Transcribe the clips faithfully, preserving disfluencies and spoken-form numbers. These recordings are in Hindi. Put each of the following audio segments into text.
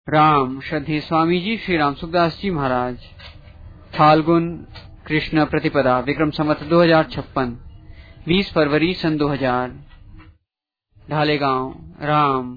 राम श्रद्धेय स्वामी जी श्री राम सुखदास जी महाराज। फाल्गुन कृष्ण प्रतिपदा विक्रम संवत दो हजार छप्पन बीस फरवरी सन दो हजार। ढालेगांव राम।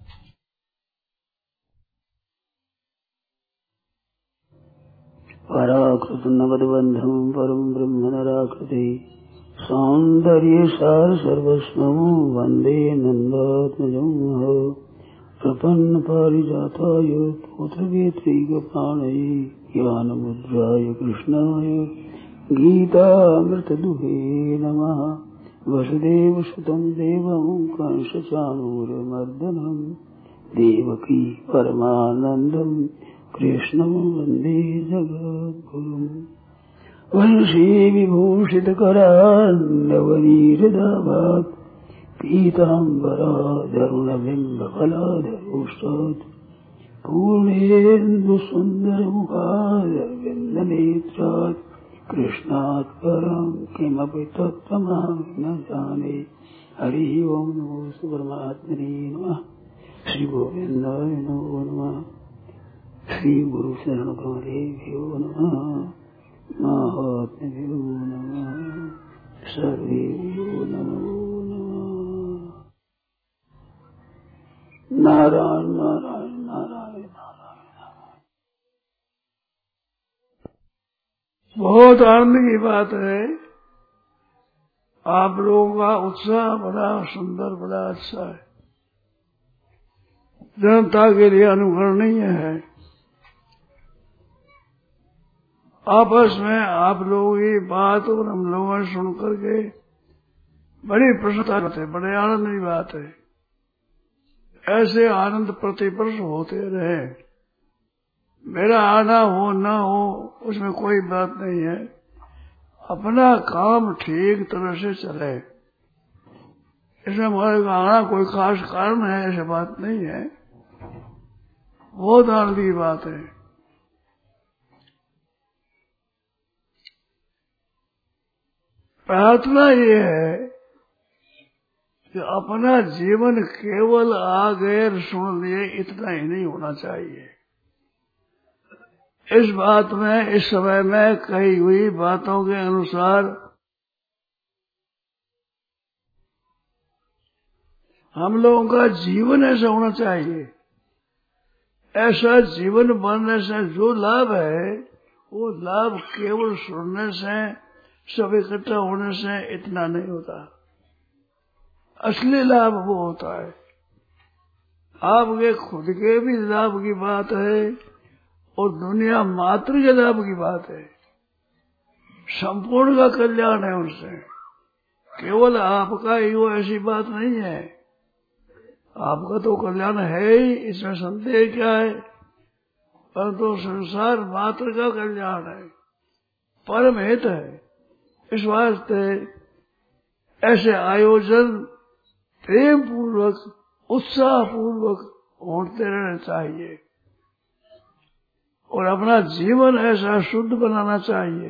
पराकृत नवदबंधम परम ब्रह्म नराकृति सौंदर्य सार सर्वस्वं वंदे नंदात्मजं प्रपन्न पारिजाताय पुत्रवेत्रैकपाणये ज्ञानमुद्राय कृष्णाय गीतामृतदुहे नमः। वसुदेवसुतं देवं कंसचाणूरमर्दनं देवकी परमानन्दं कृष्णं वन्दे जगद्गुरुम्। वंशी विभूषितकरान्नवनीरदाभात् पीताम्बराधरुणबिम्बफलाधरोष्टात् पूर्णेन्दुसुन्दरमुखारविन्दनेत्रात् कृष्णात् परं किमपि तत्त्वमहं न जाने। हरिः ओं नमो परमात्मने नमः। श्रीगोविन्दाय नमो नमः। श्रीगुरुशरणकमलेभ्यो नमः। महात्म्यभ्यो नमः। सर्वेभ्यो नमो नमः। नारायण नारायण नारायण नारायण। बहुत आनंद की बात है। आप लोगों का उत्साह बड़ा सुंदर, बड़ा अच्छा है। जनता के लिए अनुकरणीय है। आपस में आप लोगों की बात और हम लोगों ने सुन करके बड़ी प्रसन्नता है, बड़े आनंद की बात है। ऐसे आनंद प्रतिवर्ष होते रहे। मेरा आना हो ना हो उसमें कोई बात नहीं है। अपना काम ठीक तरह से चले, इसमें हमारे आना कोई खास कारण है ऐसी बात नहीं है। बहुत आनंद की बात है। प्रार्थना ये है कि अपना जीवन केवल आ गए सुन लिए इतना ही नहीं होना चाहिए। इस बात में इस समय में कही हुई बातों के अनुसार हम लोगों का जीवन ऐसा होना चाहिए। ऐसा जीवन बनने से जो लाभ है वो लाभ केवल सुनने से, सब इकट्ठा होने से इतना नहीं होता। असली लाभ वो होता है। आपके खुद के भी लाभ की बात है और दुनिया मात्र के लाभ की बात है। संपूर्ण का कल्याण है उनसे। केवल आपका ही हो ऐसी बात नहीं है। आपका तो कल्याण है ही, इसमें संदेह क्या है। परंतु तो संसार मात्र का कल्याण है, परम हित है। इस वास्ते ऐसे आयोजन प्रेम पूर्वक, उत्साह पूर्वक होते रहना चाहिए और अपना जीवन ऐसा शुद्ध बनाना चाहिए।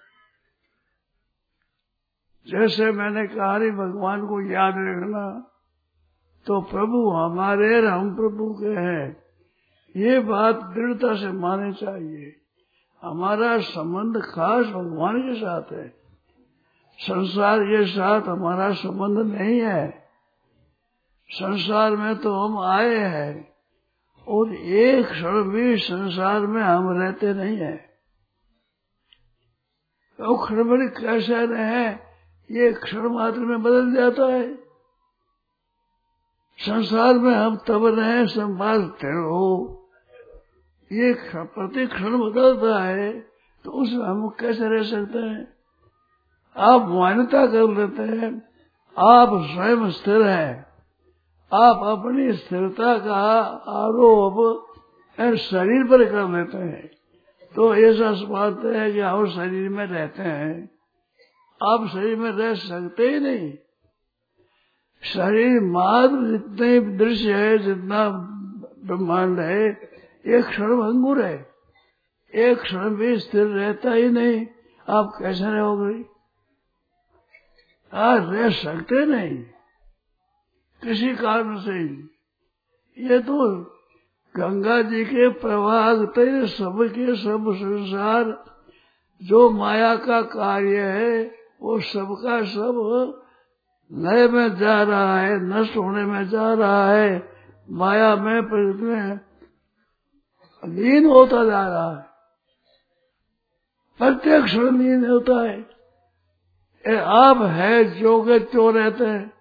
जैसे मैंने कहा रे भगवान को याद रखना, तो प्रभु हमारे और हम प्रभु के हैं, ये बात दृढ़ता से माननी चाहिए। हमारा संबंध खास भगवान के साथ है। संसार के साथ हमारा संबंध नहीं है। संसार में तो हम आए हैं और एक क्षण भी संसार में हम रहते नहीं है। तो क्षण में कैसे रहे, ये क्षण मात्र में बदल जाता है। संसार में हम तब रहे संवाद हो, ये प्रति क्षण बदलता है, तो उसमें हम कैसे रह सकते हैं। आप मान्यता कर लेते हैं, आप स्वयं स्थिर हैं। आप अपनी स्थिरता का आरोप शरीर पर कर लेते हैं, तो ऐसा समझते हैं कि हम शरीर में रहते हैं। आप शरीर में रह सकते ही नहीं। शरीर मात्र जितने दृश्य है, जितना ब्रह्मांड है, एक क्षण भंगुर है। एक क्षण भी स्थिर रहता ही नहीं। आप कैसे रहोगे? आप रह सकते नहीं किसी कारण से। ये तो गंगा जी के प्रवाह तेरे सबके सब संसार जो माया का कार्य है वो सबका सब लय में जा रहा है, नष्ट होने में जा रहा है, माया में प्रकृति में लीन होता जा रहा है, प्रत्येक क्षण लीन होता है। ये आप है जो के त्यों रहते हैं।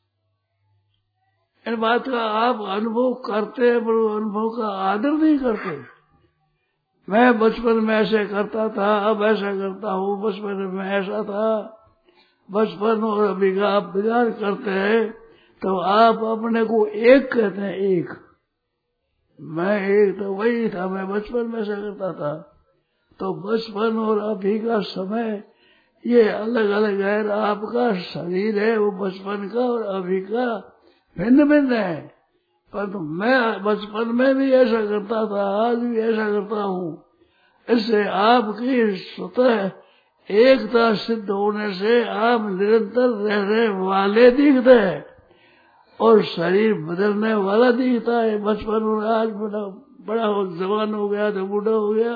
इन बात का आप अनुभव करते हैं पर अनुभव का आदर नहीं करते। मैं बचपन में ऐसे करता था, अब ऐसा करता हूँ, बचपन में ऐसा था, बचपन और अभी का आप विचार करते हैं तो आप अपने को एक कहते हैं। एक मैं एक तो वही था, मैं बचपन में ऐसा करता था। तो बचपन और अभी का समय ये अलग अलग है। आपका शरीर है वो बचपन का और अभी का भिन्न भिन्न है। परंतु मैं बचपन में भी ऐसा करता था, आज भी ऐसा करता हूँ। इससे आपकी स्वतः एकता सिद्ध होने से आप निरंतर रहने वाले दिखते हैं और शरीर बदलने वाला दिखता है। बचपन में आज बड़ा बड़ा हो, जवान हो गया तो बूढ़ा हो गया।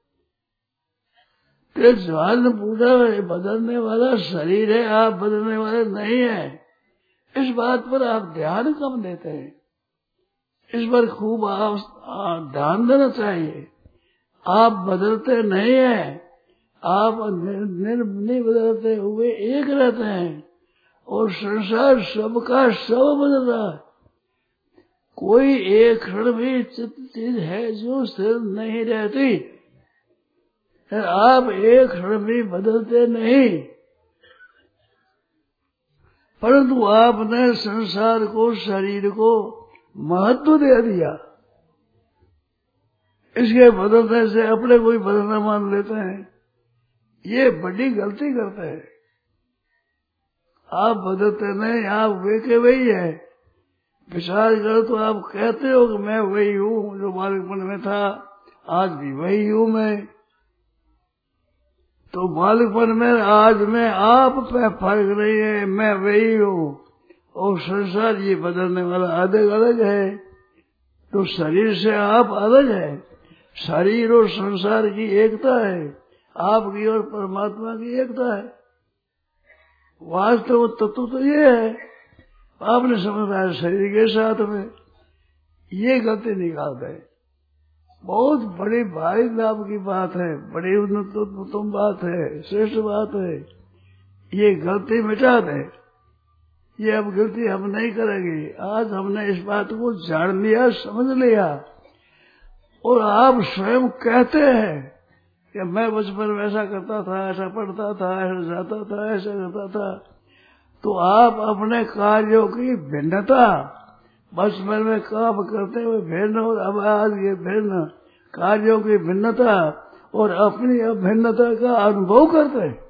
तो जवान बूढ़ा बदलने वाला शरीर है, आप बदलने वाले नहीं है। इस बात पर आप ध्यान कम देते हैं। इस पर खूब आप ध्यान देना चाहिए। आप बदलते नहीं है, आप नहीं बदलते हुए एक रहते हैं और संसार सबका सब बदल रहा है। कोई एक क्षण भी चीज है जो स्थिर नहीं रहती। आप एक क्षण भी बदलते नहीं, परंतु आपने संसार को, शरीर को महत्व दे दिया। इसके बदलने से अपने कोई बदलना मान लेते हैं। ये बड़ी गलती करते हैं। आप बदलते नहीं, आप वे के वही है। विचार करो तो आप कहते हो कि मैं वही हूँ जो बालकपन में था, आज भी वही हूँ मैं। तो बालकपन में आज में आप पे फर्क नहीं है, मैं वही हूँ। और संसार ये बदलने वाला अलग अलग है। तो शरीर से आप अलग है। शरीर और संसार की एकता है, आपकी और परमात्मा की एकता है। वास्तव तत्व तो ये है। आपने समझा शरीर के साथ में ये गलती निकालते हैं। बहुत बड़ी भारी लाभ की बात है, बड़ी उत्तम बात है, श्रेष्ठ बात है। ये गलती मिटा दे। ये अब गलती हम नहीं करेंगे। आज हमने इस बात को जान लिया, समझ लिया और आप स्वयं कहते हैं कि मैं बचपन में ऐसा करता था, ऐसा पढ़ता था, ऐसा जाता था, ऐसा करता था। तो आप अपने कार्यों की भिन्नता, बचपन में काम करते हुए भिन्न और अब आज ये भिन्न कार्यों की भिन्नता और अपनी अभिन्नता का अनुभव करते हैं।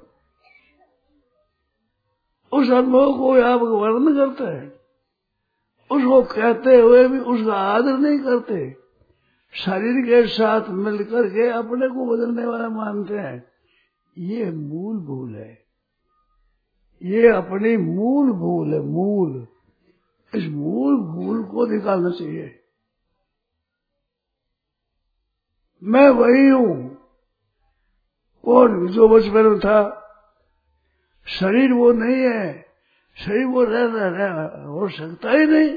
उस अनुभव को आप वर्णन करते हैं, उसको कहते हुए भी उसका आदर नहीं करते। शरीर के साथ मिलकर के अपने को बदलने वाला मानते हैं। ये मूल भूल है। ये अपनी मूल भूल है। मूल इस मूल भूल को निकालना चाहिए। मैं वही हूँ कौन जो बचपन में था। शरीर वो नहीं है। शरीर वो रह रह हो सकता ही नहीं।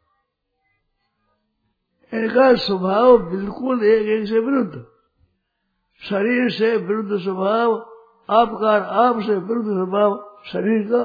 इनका स्वभाव बिल्कुल एक एक से विरुद्ध। शरीर से विरुद्ध स्वभाव आपका, आप से विरुद्ध स्वभाव शरीर का।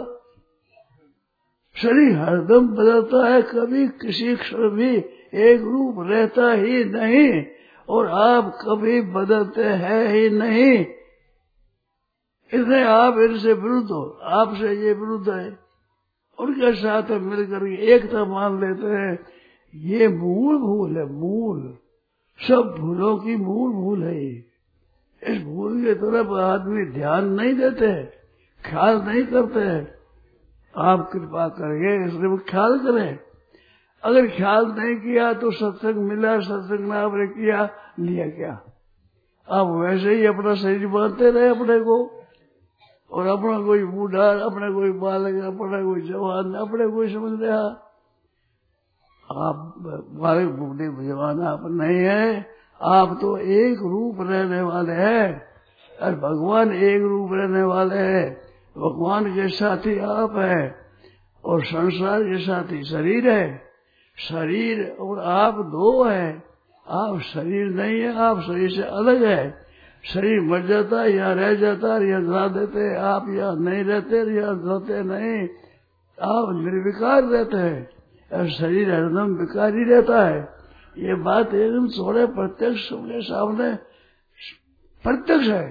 शरीर हरदम बदलता है, कभी किसी क्षण भी एक रूप रहता ही नहीं और आप कभी बदलते हैं ही नहीं। इसलिए आप इनसे विरुद्ध हो, आपसे ये विरुद्ध है। उनके साथ मिलकर एकता मान लेते हैं। ये मूल भूल है। मूल सब भूलों की मूल भूल है। इस भूल की तरफ आदमी ध्यान नहीं देते, ख्याल नहीं करते। आप कृपा करके इसलिए ख्याल करें। अगर ख्याल नहीं किया तो सत्संग मिला, सत्संग में आपने किया, लिया क्या? आप वैसे ही अपना शरीर बांधते रहे अपने को, और अपना कोई बूढ़ा, अपना कोई बालक, अपना कोई जवान, अपने कोई समझ रहा। आप बालक बूढ़े जवान आप नहीं है, आप तो एक रूप रहने वाले हैं और भगवान एक रूप रहने वाले हैं। भगवान के साथी आप है और संसार के साथी शरीर है। शरीर और आप दो है, आप शरीर नहीं है, आप शरीर से अलग है। शरीर मर जाता है या रह जाता है या जला देते, आप या नहीं रहते या रहते नहीं, आप निर्विकार रहते हैं और शरीर हरदम विकार ही रहता है। ये बात एकदम थोड़े प्रत्यक्ष के सामने प्रत्यक्ष है,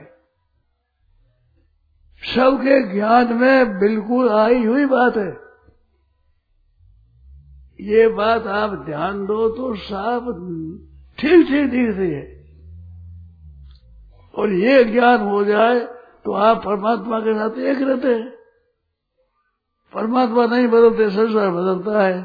सबके ज्ञान में बिल्कुल आई हुई बात है। ये बात आप ध्यान दो तो साफ ठीक ठीक दिखती है, और ये ज्ञान हो जाए तो आप परमात्मा के साथ एक रहते हैं। परमात्मा नहीं बदलते, संसार बदलता है।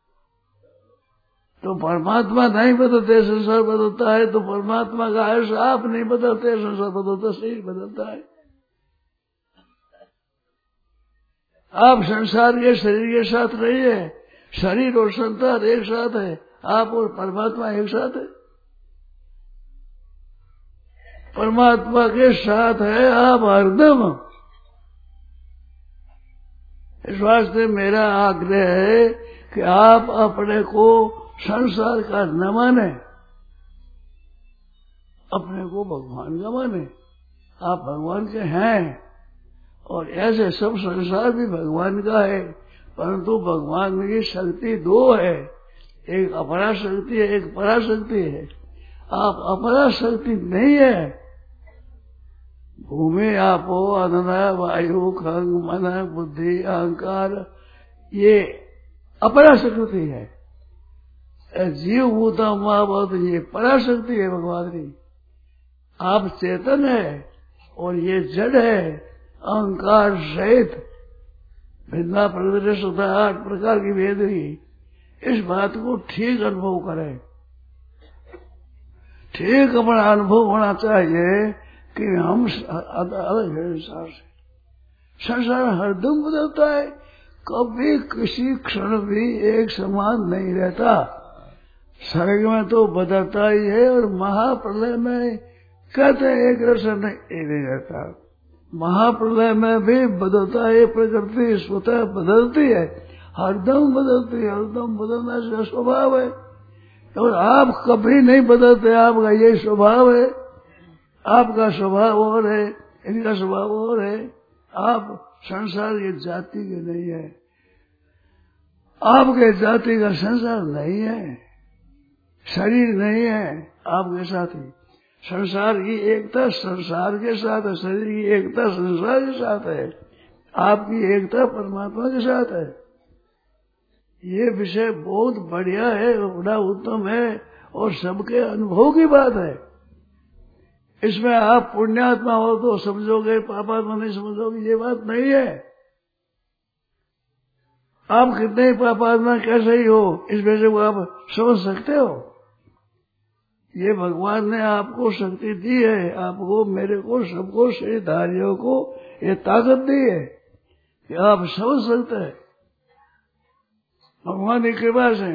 तो परमात्मा नहीं बदलते, संसार बदलता है, तो परमात्मा का अर्थ आप नहीं बदलते, संसार बदलता, शरीर बदलता है। आप संसार के शरीर के साथ नहीं है, शरीर और संसार एक साथ है, आप और परमात्मा एक साथ है। परमात्मा के साथ है आप हरदम। इस वास्ते मेरा आग्रह है कि आप अपने को संसार का न माने, अपने को भगवान का माने। आप भगवान के हैं और ऐसे सब संसार भी भगवान का है, परंतु भगवान की शक्ति दो है, एक अपरा शक्ति है, एक परा शक्ति है। आप अपरा शक्ति नहीं है। भूमि आपो अन्न वायु खंग मन बुद्धि अहंकार, ये अपरा शक्ति है। जीव भूता महाभूत, ये परा शक्ति है भगवान की। आप चेतन है और ये जड़ है, अहंकार सहित भिन्ना प्रदर्श होता है, आठ प्रकार की भेद की। इस बात को ठीक अनुभव करें, ठीक अपना अनुभव होना चाहिए कि हम अलग है संसार से। संसार हरदम बदलता है, कभी किसी क्षण भी एक समान नहीं रहता। स्वर्ग में तो बदलता ही है और महाप्रलय में कहते हैं एक रसन नहीं, नहीं रहता। महाप्रलय में भी बदलता है, प्रकृति स्वतः बदलती है, हरदम बदलती है, हरदम बदलना इसका स्वभाव है। और आप कभी नहीं बदलते, आपका यही स्वभाव है। आपका स्वभाव और है, इनका स्वभाव और है। आप संसार की जाति के नहीं है, आपके जाति का संसार नहीं है, शरीर नहीं है आपके साथ ही। संसार की एकता संसार के साथ है, शरीर की एकता संसार के साथ है, आपकी एकता परमात्मा के साथ है। ये विषय बहुत बढ़िया है, बड़ा उत्तम है और सबके अनुभव की बात है। इसमें आप पुण्यात्मा हो तो समझोगे, पापात्मा नहीं समझोगे, ये बात नहीं है। आप कितने पापात्मा कैसे ही हो, इस वजह को आप समझ सकते हो। ये भगवान ने आपको शक्ति दी है, आपको, मेरे को, सबको, शरीरधारियों को ये ताकत दी है कि आप समझ सकते हैं भगवान की कृपा से।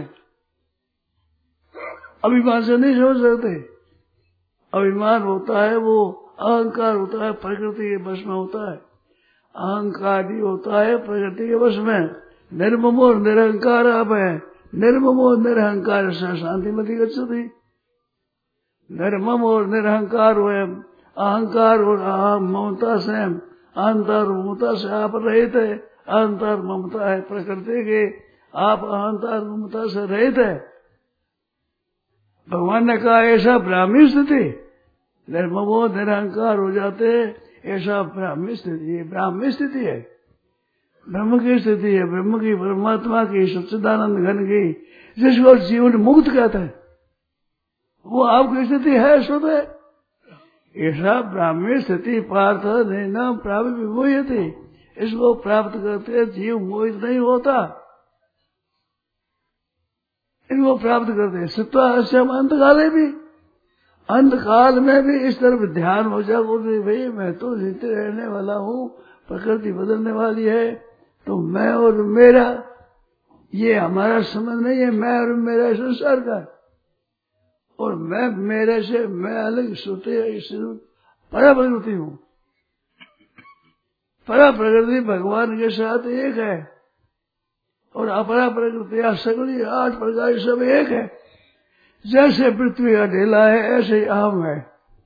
अभिमान से नहीं समझ सकते। अभिमान होता है, वो अहंकार होता है, प्रकृति के वश में होता है। अहंकार ही होता है प्रकृति के वश में। निर्ममो और निरहंकार आप है, निर्ममो और निरहंकार से शांति मति गच्छति। निर्मम और निरहंकार हुए, अहंकार और ममता से, अहंकार ममता से आप रहित है। अहंकार ममता है प्रकृति के, आप अहंकार ममता से रहित है। भगवान ने कहा ऐसा ब्राह्मी स्थिति, निर्ममो निरहंकार हो जाते, ऐसा ब्राह्मी स्थिति, ये ब्राह्मी स्थिति है, ब्रह्म की स्थिति है, ब्रह्म की, परमात्मा की, सच्चिदानंद घन की, जिसको जीवन मुक्त कहते हैं, वो आपकी स्थिति है स्वतः। ऐसा ब्राह्मी स्थिति पार्थ नैना प्राप्त विमोहयते, इसको प्राप्त करते जीव मोहित नहीं होता, इनको प्राप्त करते। सत्वाश्यम अंतकाले भी, अंतकाल में भी इस तरफ ध्यान हो जाए, बोलते भाई मैं तो जीते रहने वाला हूँ, प्रकृति बदलने वाली है, तो मैं और मेरा ये हमारा संबंध नहीं है मैं और मेरा संसार का, और मैं मेरे से मैं अलग सोते परा प्रकृति हूँ। परा प्रकृति भगवान के साथ एक है और अपरा प्रकृति या सगली आठ प्रकार सब एक है। जैसे पृथ्वी का ढेला है ऐसे ही आम है,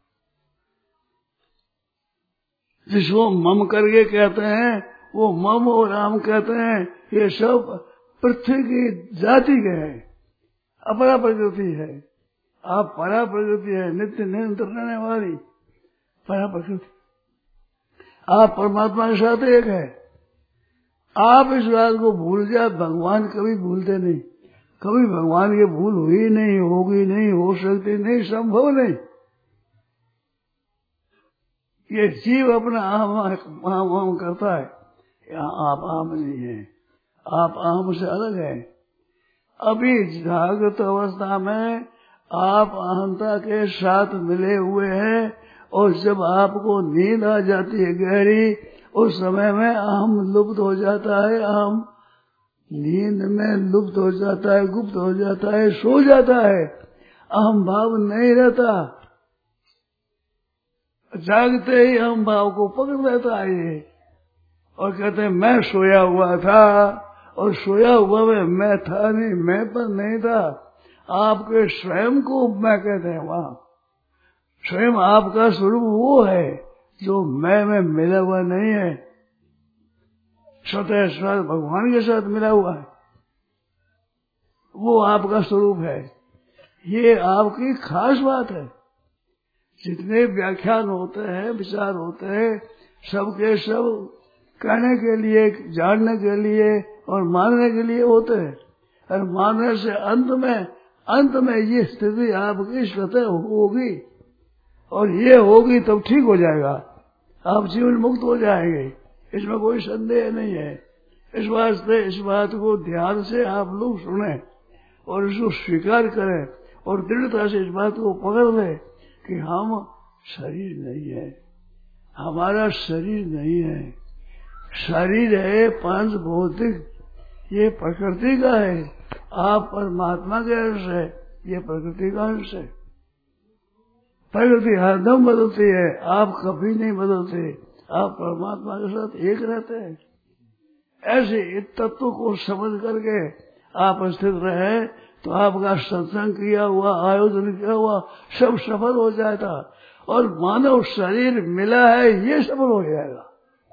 जिसको मम करके कहते हैं वो मम और आम कहते हैं। ये सब पृथ्वी की जाति के हैं, अपरा प्रकृति है। आप परा प्रकृति है, नित्य निरंतर रहने वाली परा प्रकृति। आप परमात्मा के साथ एक है। आप इस बात को भूल जाए, भगवान कभी भूलते नहीं। कभी भगवान की भूल हुई नहीं, होगी नहीं, हो सकती नहीं, संभव नहीं। ये जीव अपना आम आम आम करता है, यहाँ आप आम नहीं है, आप आम से अलग है। अभी जागृत अवस्था में आप अहंता के साथ मिले हुए हैं, और जब आपको नींद आ जाती है गहरी, उस समय में अहम लुप्त हो जाता है। अहम नींद में लुप्त हो जाता है, गुप्त हो जाता है, सो जाता है, अहम भाव नहीं रहता। जागते ही अहम भाव को पकड़ लेता है ये, और कहते हैं मैं सोया हुआ था, और सोया हुआ में मैं था नहीं, मैं पर नहीं था। आपके स्वयं को मैं कहते हैं वहां। स्वयं आपका स्वरूप वो है जो मैं में मिला हुआ नहीं है, स्वतः स्वतः भगवान के साथ मिला हुआ है, वो आपका स्वरूप है। ये आपकी खास बात है। जितने व्याख्यान होते हैं, विचार होते हैं, सबके सब कहने के लिए, जानने के लिए और मानने के लिए होते हैं। और मानने से अंत में अंत में ये स्थिति आपकी स्वतः होगी, और ये होगी तब ठीक हो जाएगा, आप जीवन मुक्त हो जाएंगे, इसमें कोई संदेह नहीं है। इस वास्ते इस बात को ध्यान से आप लोग सुने और इसको स्वीकार करें, और दृढ़ता से इस बात को पकड़ लें कि हम शरीर नहीं है, हमारा शरीर नहीं है। शरीर है पांच भौतिक, ये प्रकृति का है। आप परमात्मा के अंश है, ये प्रकृति का अंश है। प्रकृति हरदम बदलती है, आप कभी नहीं बदलते, आप परमात्मा के साथ एक रहते हैं। ऐसे इस तत्व को समझ करके आप स्थित रहे तो आपका सत्संग किया हुआ, आयोजन किया हुआ सब सफल हो जाता, और मानव शरीर मिला है ये सफल हो जाएगा।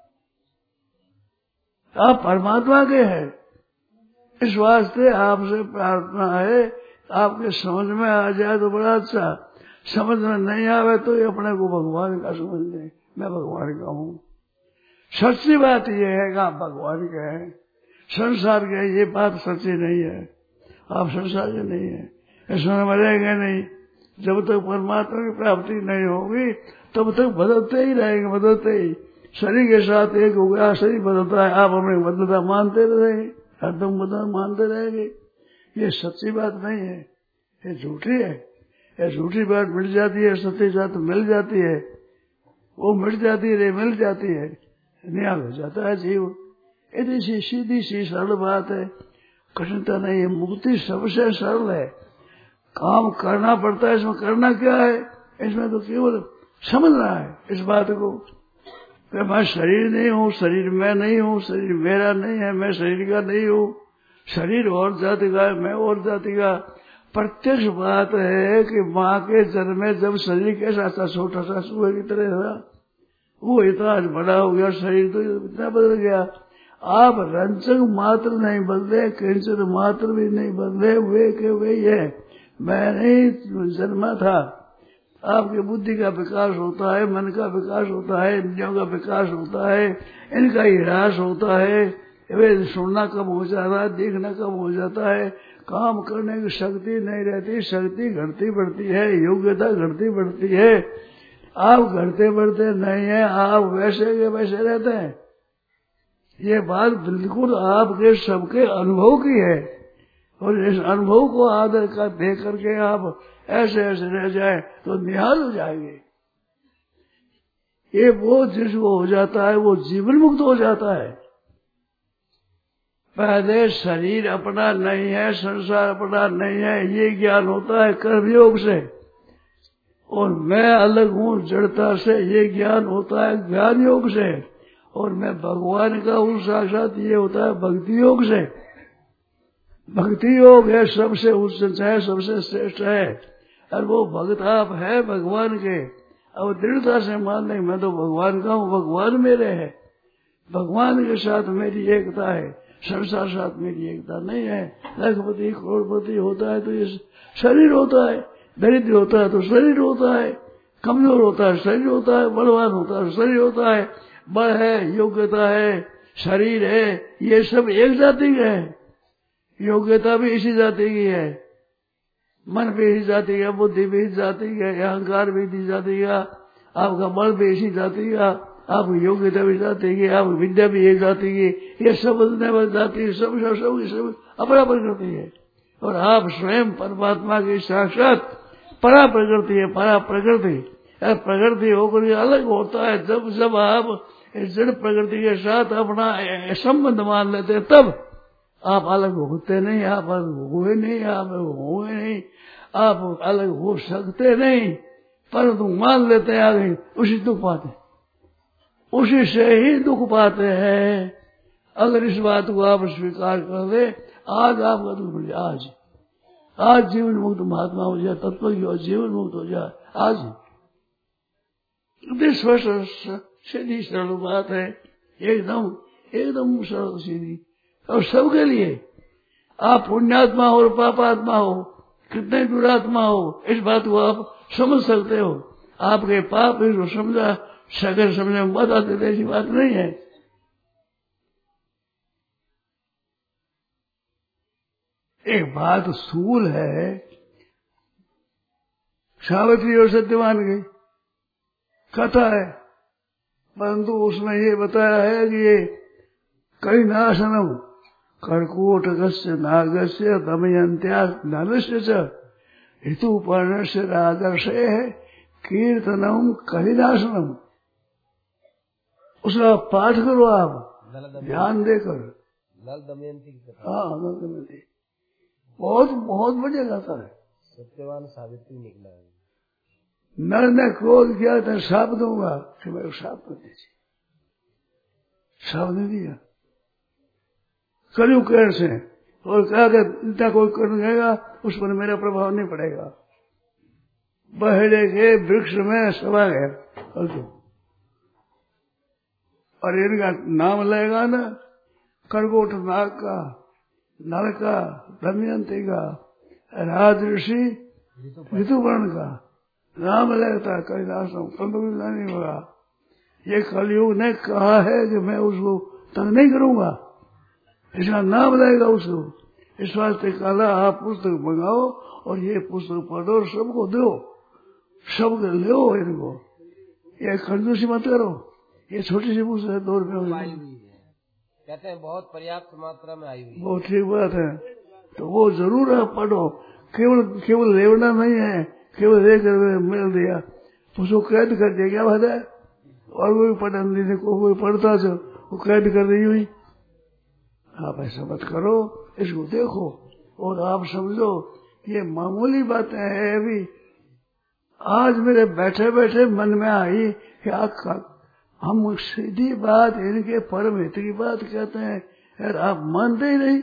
आप परमात्मा के हैं। इस वास्ते आपसे प्रार्थना है, आपके समझ में आ जाए तो बड़ा अच्छा, समझ में नहीं आवे तो ये अपने को भगवान का समझ लें, मैं भगवान का हूँ। सच्ची बात यह है कि आप भगवान के हैं, संसार के ये बात सच्ची नहीं है। आप संसार के नहीं है, इसमें मरेंगे नहीं। जब तक परमात्मा की प्राप्ति नहीं होगी तब तक बदलते ही रहेंगे, बदलते ही। शरीर के साथ एक हो गया, शरीर बदलता है, आप हमें बदलता मानते रहेंगे, हरदम बदल मानते रहेंगे। ये सच्ची बात नहीं है, ये झूठी है। ये झूठी बात मिट जाती है, सच्ची बात मिल जाती है, वो मिट जाती है, मिल जाती है, निहाल हो जाता है जीव। इतनी सी सीधी सी सरल बात है, कठिनता नहीं है। मुक्ति सबसे सरल है। काम करना पड़ता है, इसमें करना क्या है, इसमें तो केवल समझना है इस बात को कि मैं शरीर नहीं हूँ, शरीर मैं नहीं हूँ, शरीर मेरा नहीं है, मैं शरीर का नहीं हूँ। शरीर और जाति का है, मैं और जाति का। प्रत्यक्ष बात है कि माँ के जन्म में जब शरीर कैसा था, छोटा सा सुअर की तरह था, वो इतना बड़ा हो गया, शरीर तो इतना बदल गया। आप रंचक मात्र नहीं बदले, किंचन मात्र भी नहीं बदले, वे के वे है। मैं नहीं जन्मा था। आपकी बुद्धि का विकास होता है, मन का विकास होता है, इंद्रियों का विकास होता है, इनका ही ह्रास होता है। वे सुनना कम हो जाता है, देखना कम हो जाता है, काम करने की शक्ति नहीं रहती, शक्ति घटती बढ़ती है, योग्यता घटती बढ़ती है। आप घटते बढ़ते नहीं है, आप वैसे के वैसे रहते हैं। ये बात बिल्कुल आपके सबके अनुभव की है, और इस अनुभव को आदर कर दे करके आप ऐसे ऐसे रह जाए तो निहाल हो जाएंगे। ये वो जिसको हो जाता है वो जीवन मुक्त हो जाता है। पहले शरीर अपना नहीं है, संसार अपना नहीं है, ये ज्ञान होता है कर्मयोग से। और मैं अलग हूँ जड़ता से, ये ज्ञान होता है ज्ञान योग से। और मैं भगवान का हूँ साक्षात, ये होता है भक्ति योग से। भक्ति योग है सबसे उच्च है, सबसे श्रेष्ठ है। और वो भक्त आप है भगवान के। अब दृढ़ता से मान लें मैं तो भगवान का हूँ, भगवान मेरे है, भगवान के साथ मेरी एकता है, संसार साथ मेरी एकता नहीं है। लखपति करोड़पति होता है तो ये शरीर होता है, दरिद्र होता है तो शरीर होता है, कमजोर होता है शरीर होता है, बलवान होता है शरीर होता है, बल है, योग्यता है, शरीर है, ये सब एक जाति का है। योग्यता भी इसी जाति की है, मन भी इसी जाति का, बुद्धि भी इसी जाति का, अहंकार भी इसी जाति का, आपका बल भी इसी जाति का, आपकी योग्यता भी जाति की, आपकी विद्या भी एक जाति की, ये सब जाति सब सब सब सब अपना प्रकृति है। और आप स्वयं परमात्मा की साक्षात परा प्रकृति है, परा प्रकृति। प्रकृति होकर अलग होता है। जब जब आप इस जड़ प्रकृति के साथ अपना संबंध मान लेते हैं तब आप अलग होते नहीं, आप अलग हुए नहीं, आप हुए नहीं, आप अलग हो सकते नहीं, परंतु मान लेते हैं आगे उसी दुख पाते, उसी से ही दुख पाते हैं। अगर इस बात को आप स्वीकार कर दे, आज आपका दुख मिल जाए, आज आज जीवन मुक्त महात्मा हो जाए, तत्व की जीवन मुक्त हो जाए आज। सीधी सरल बात है, एकदम एकदम सरल सीधी। और सबके लिए, आप पुण्यात्मा हो और पापात्मा हो, कितने दुरात्मा हो, इस बात को आप समझ सकते हो। आपके पाप इसको समझा सगर समझने में बता देते, ऐसी बात नहीं है। एक बात स्थूल है, सावित्री और सत्यवान की कथा है, परंतु उसमें ये बताया है कि ये कई नाशनम कर्कोटकस्य नागस्य दमयंत्या नलस्य च ऋतुपर्णस्य राजर्षे कीर्तनम कलिनाशनम। उसका पाठ करो आप ध्यान देकर। नल दमयंती की कथा। हाँ, नल दमयंती बहुत बहुत बढ़िया गाता है। सत्यवान सावित्री निकला है। नर ने क्रोध किया था, साप दूंगा, कि मैं साप कर दीजिए, साप नहीं दिया। कलयुग कैसे और कहा कि इतना कोई कर जाएगा उस पर मेरा प्रभाव नहीं पड़ेगा। बहेड़े के वृक्ष में सवा गया अर्जुन, और इनका नाम लगेगा ना, करकोट नाग का, नल का, दमयंती का, राज ऋषि ऋतुवर्ण का नाम लगता है। कैलाशम कभी नहीं होगा। ये कलयुग ने कहा है कि मैं उसको तंग नहीं करूंगा, इसका नाम लगेगा उसको। इस वास्ते काला आप पुस्तक मंगाओ और ये पुस्तक पढ़ो और सबको दो, सब लो इनको। ये कंजूसी मत करो, ये छोटी सी पुस्तक है, दो रुपये आई हुई है, कहते हैं बहुत पर्याप्त मात्रा में आई हुई है। बहुत ठीक बात है, तो वो जरूर आप पढ़ो। केवल केवल लेवना नहीं है, केवल लेकर मिल दिया उसको कैद कर दिया, क्या बात है। और कोई पढ़ने को कोई पढ़ता जो वो कैद कर दी हुई। आप ऐसा मत करो, इसको देखो और आप समझो ये मामूली बातें हैं। अभी आज मेरे बैठे बैठे मन में आई कि आखिर हम सीधी बात इनके परम हित की बात कहते हैं, यार आप मानते ही नहीं।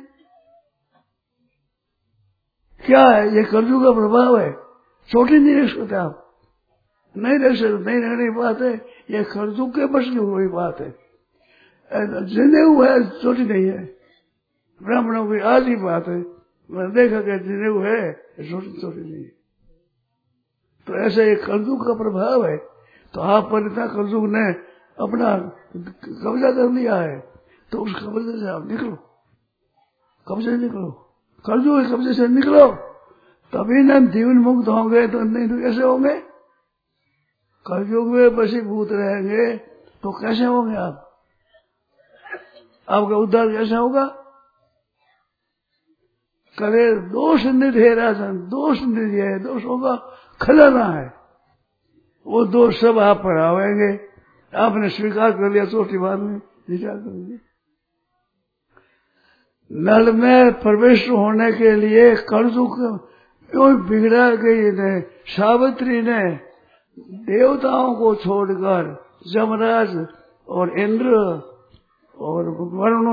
क्या है ये कलयुग का प्रभाव है, चोटी नहीं रख सकते आप, नहीं रख सकते, नहीं रहने की बात है। ये कलयुग के बस की हुई बात है, जिंदे हुए है चोटी नहीं है। ब्राह्मणों की आज ही बात है, मैंने देखा कि जिन्हें वो है छोटी छोटी नहीं है। तो ऐसे एक कलयुग का प्रभाव है। तो आप पर इतना कलयुग ने अपना कब्जा कर लिया है, तो उस कब्जे से आप निकलो, कब्जे से निकलो, कलयुग के कब्जे से निकलो, तभी ना जीवन मुक्त होंगे। तो नहीं तो कैसे होंगे? कलयुग में वशीभूत रहेंगे तो कैसे होंगे आप? आपका उद्धार कैसे होगा? करे दोष निधि है राजन, दोष निधि है, दोषों का खजाना है, वो दोष सब आप पर आवेंगे। आपने स्वीकार कर लिया, चोटी बाद में विचार कर लिया। नल में प्रवेश होने के लिए कलयुग यूं बिगड़ा गई ने सावित्री ने देवताओं को छोड़कर यमराज और इंद्र और वरुण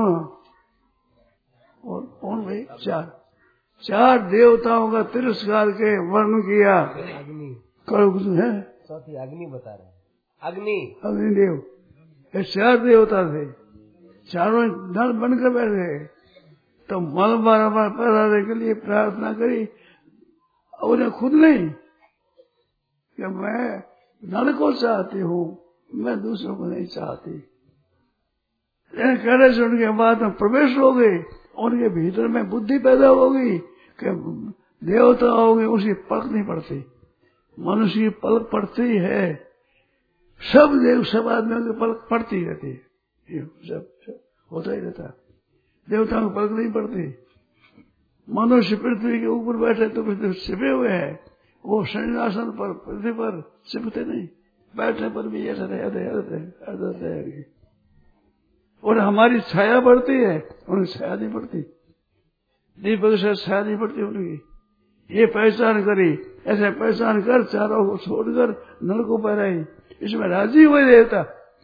और कौन भाई चार चार देवताओं का तिरस्कार के वर्ण किया। अग्नि कलयुग है चौथी अग्नि बता रहे हैं। अग्नि अग्निदेव ये चार देवता थे, चारों नल बनकर बैठे। तो मल बार पहराने के लिए प्रार्थना करी, उन्हें खुद नहीं कि मैं नल को चाहती हूँ, मैं दूसरों को नहीं चाहती। कहने से उनके बाद में प्रवेश हो गए, उनके भीतर में बुद्धि पैदा हो गई कि देवता हो गए, उसकी पलक नहीं पड़ती, मनुष्य की पलक पड़ती है। सब देव सब आदमियों की पलक पड़ती रहती है, ये सब, सब होता ही रहता। देवताओं की पलक नहीं पड़ती। मनुष्य पृथ्वी के ऊपर बैठे तो पृथ्वी छिपे हुए हैं, वो शयनासन पर पृथ्वी पर छिपते नहीं, बैठने पर भी ऐसा रहते। और हमारी छाया पड़ती है, उन्हें छाया नहीं पड़ती, दीपक से छाया नहीं पड़ती उनकी। ये पहचान करी, ऐसे पहचान कर चारों को छोड़कर नल को पहराई, इसमें राजी हुए देवता।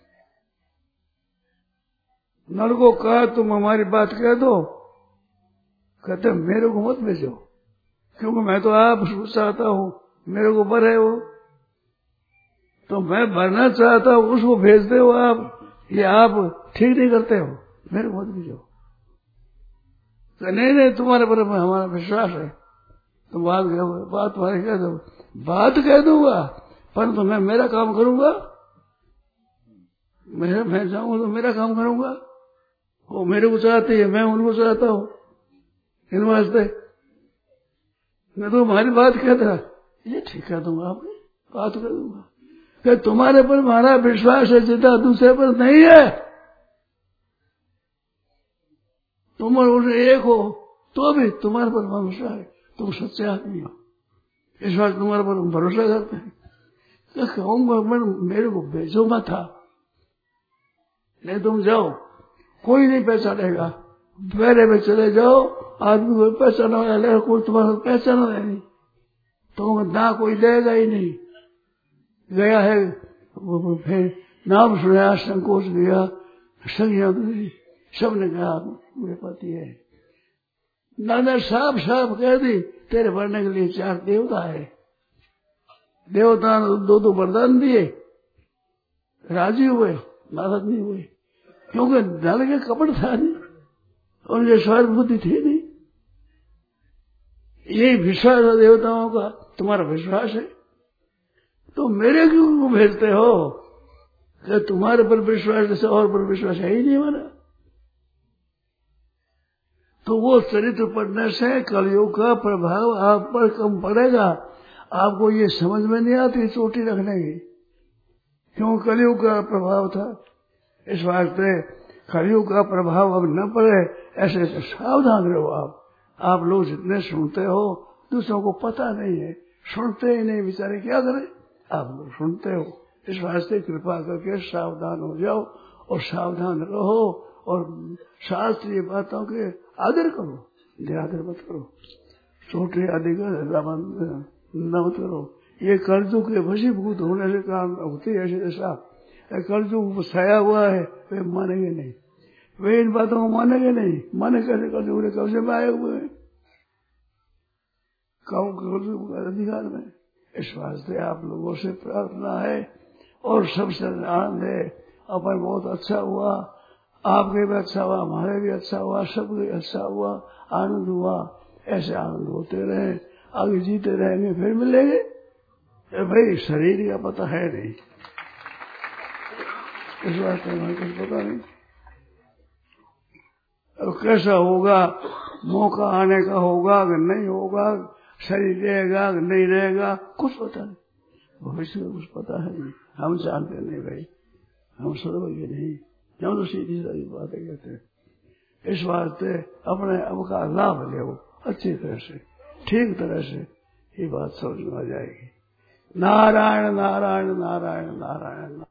नल को कहा तुम हमारी बात कह दो, कहते मेरे को मत भेजो, क्योंकि मैं तो आप चाहता हूँ, मेरे को भर है वो, तो मैं भरना चाहता हूँ, उसको भेजते हो आप, ये आप ठीक नहीं करते हो, मेरे को मत भेजो। नहीं नहीं तुम्हारे पर हमारा विश्वास है, तुम बात बात तुम्हारी कह दो, बात कह दूंगा, परंतु मैं मेरा काम करूंगा, मैं मैं जाऊंगा तो मेरा काम करूंगा। वो मेरे को चाहती है, मैं उनको चाहता हूँ, इन वास्ते मैं तो हमारी बात कहता, ये ठीक कह दूंगा, आपने बात कर दूंगा कि तुम्हारे पर हमारा विश्वास है जितना दूसरे पर नहीं है। तुम और उसे एक हो तो भी तुम्हारे पर भरोसा है, तुम सच्चे आदमी हो, इस बात तुम्हारे पर भरोसा करते हैं। तो कहूंगा मैं मेरे को भेजो मत था, नहीं तुम जाओ, कोई नहीं पहचानेगा, पहले में चले जाओ, आदमी को पहचाना वाला कोई तुम्हारा पहचाना नहीं, तो ना कोई लेगा ही नहीं। गया है वो फिर नाम सुनाया, संकोच गया, संज्ञा दी, सबने कहा मेरे पति है। नाना साफ साफ कह दी तेरे बढ़ने के लिए चार देवता है, देवता ने दो दो वरदान दिए, राजी हुए, नाराज नहीं हुए, क्योंकि नल के कपड़ था नहीं, उनके स्वार्थ बुद्धि थी नहीं। यही विश्वास है देवताओं का, तुम्हारा विश्वास है तो मेरे क्यों भेजते हो कि तुम्हारे पर विश्वास जैसे और पर विश्वास है ही नहीं हमारा। तो वो चरित्र पढ़ने से कलयुग का प्रभाव आप पर कम पड़ेगा। आपको ये समझ में नहीं आती चोटी रखने की, क्यों कलयुग का प्रभाव था, इस वास्ते कलयुग का प्रभाव अब न पड़े, ऐसे ऐसे सावधान रहो। आप आप लोग जितने सुनते हो दूसरों को पता नहीं है, सुनते ही नहीं, बेचारे क्या करें, आप लोग सुनते हो, इस वास्ते कृपा करके सावधान हो जाओ और सावधान रहो और शास्त्रीय बातों के आदर करो, निरादर मत करो, छोटे आदि का मत करो। ये कर्जों के वशीभूत होने से कारण होती है ऐसा, कर्जों छाया हुआ है, वे मानेंगे नहीं, वे इन बातों को मानेंगे नहीं, माने कैसे कर्जों के कब्जे में आए हुए हैं, कर्जों के अधिकार में। इस वास्ते आप लोगों से प्रार्थना है और सबसे आनंद है, अपन बहुत अच्छा हुआ, आपके भी अच्छा हुआ, हमारे भी अच्छा हुआ, सबके अच्छा हुआ, आनंद हुआ, ऐसे आनंद होते रहे, आगे जीते रहेंगे, फिर मिलेंगे। भाई शरीर का पता है नहीं, इस बात का हमें कुछ पता नहीं, अब कैसा होगा, मौका आने का होगा कि नहीं होगा, शरीर रहेगा कि नहीं रहेगा, कुछ पता नहीं, भविष्य में कुछ पता है नहीं, हम जानते नहीं भाई, हम सर्वज्ञ नहीं, हम तो सीधी सारी बातें कहते हैं। इस वास्ते अपने अब का लाभ ले अच्छी तरह से, ठीक तरह से, ये बात समझ में आ जाएगी। नारायण नारायण नारायण नारायण।